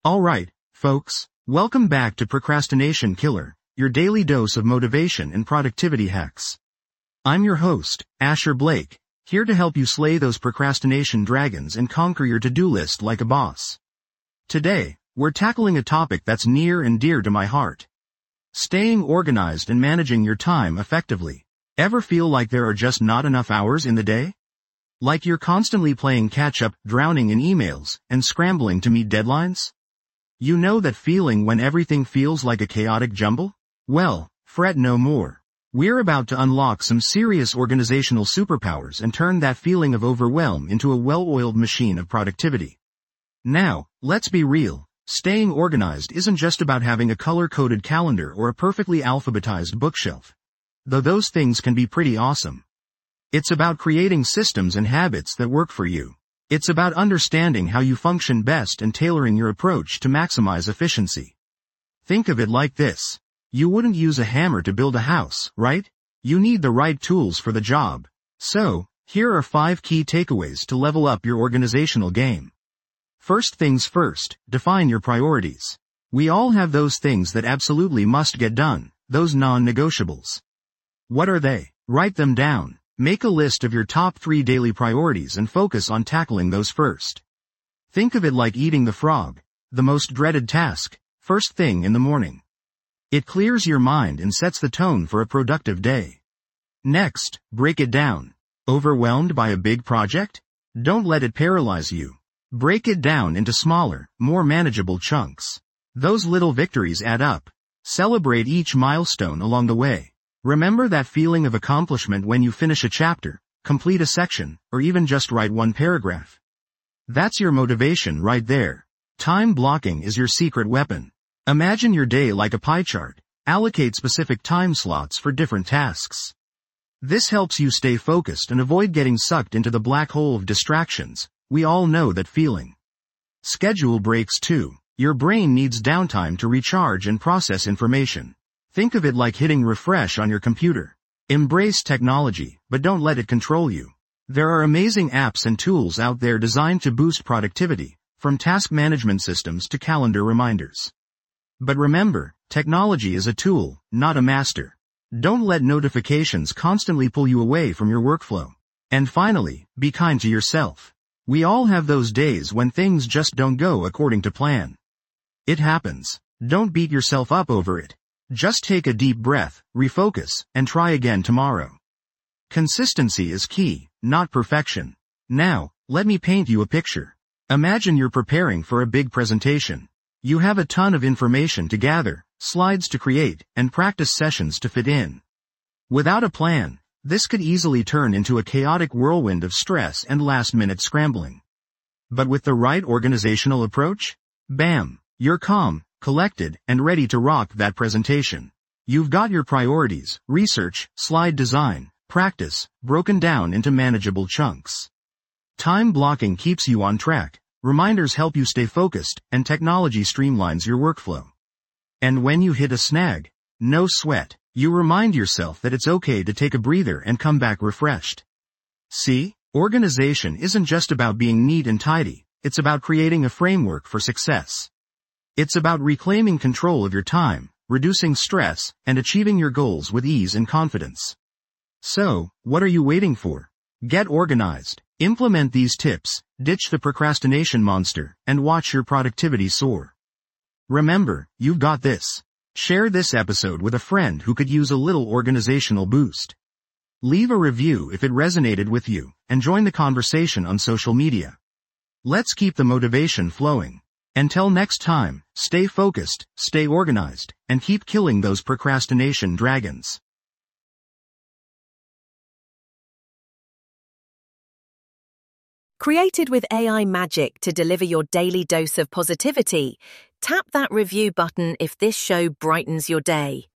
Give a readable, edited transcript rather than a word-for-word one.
Alright, folks, welcome back to Procrastination Killer, your daily dose of motivation and productivity hacks. I'm your host, Asher Blake, here to help you slay those procrastination dragons and conquer your to-do list like a boss. Today, we're tackling a topic that's near and dear to my heart. Staying organized and managing your time effectively. Ever feel like there are just not enough hours in the day? Like you're constantly playing catch-up, drowning in emails, and scrambling to meet deadlines? You know that feeling when everything feels like a chaotic jumble? Well, fret no more. We're about to unlock some serious organizational superpowers and turn that feeling of overwhelm into a well-oiled machine of productivity. Now, let's be real. Staying organized isn't just about having a color-coded calendar or a perfectly alphabetized bookshelf. Though those things can be pretty awesome. It's about creating systems and habits that work for you. It's about understanding how you function best and tailoring your approach to maximize efficiency. Think of it like this. You wouldn't use a hammer to build a house, right? You need the right tools for the job. So, here are 5 key takeaways to level up your organizational game. First things first, define your priorities. We all have those things that absolutely must get done, those non-negotiables. What are they? Write them down. Make a list of your top 3 daily priorities and focus on tackling those first. Think of it like eating the frog, the most dreaded task, first thing in the morning. It clears your mind and sets the tone for a productive day. Next, break it down. Overwhelmed by a big project? Don't let it paralyze you. Break it down into smaller, more manageable chunks. Those little victories add up. Celebrate each milestone along the way. Remember that feeling of accomplishment when you finish a chapter, complete a section, or even just write one paragraph. That's your motivation right there. Time blocking is your secret weapon. Imagine your day like a pie chart. Allocate specific time slots for different tasks. This helps you stay focused and avoid getting sucked into the black hole of distractions. We all know that feeling. Schedule breaks too. Your brain needs downtime to recharge and process information. Think of it like hitting refresh on your computer. Embrace technology, but don't let it control you. There are amazing apps and tools out there designed to boost productivity, from task management systems to calendar reminders. But remember, technology is a tool, not a master. Don't let notifications constantly pull you away from your workflow. And finally, be kind to yourself. We all have those days when things just don't go according to plan. It happens. Don't beat yourself up over it. Just take a deep breath, refocus, and try again tomorrow. Consistency is key, not perfection. Now, let me paint you a picture. Imagine you're preparing for a big presentation. You have a ton of information to gather, slides to create, and practice sessions to fit in. Without a plan, this could easily turn into a chaotic whirlwind of stress and last-minute scrambling. But with the right organizational approach, bam, you're calm, collected, and ready to rock that presentation. You've got your priorities, research, slide design, practice, broken down into manageable chunks. Time blocking keeps you on track, reminders help you stay focused, and technology streamlines your workflow. And when you hit a snag, no sweat, you remind yourself that it's okay to take a breather and come back refreshed. See, organization isn't just about being neat and tidy, it's about creating a framework for success. It's about reclaiming control of your time, reducing stress, and achieving your goals with ease and confidence. So, what are you waiting for? Get organized, implement these tips, ditch the procrastination monster, and watch your productivity soar. Remember, you've got this. Share this episode with a friend who could use a little organizational boost. Leave a review if it resonated with you, and join the conversation on social media. Let's keep the motivation flowing. Until next time, stay focused, stay organized, and keep killing those procrastination dragons. Created with AI magic to deliver your daily dose of positivity, tap that review button if this show brightens your day.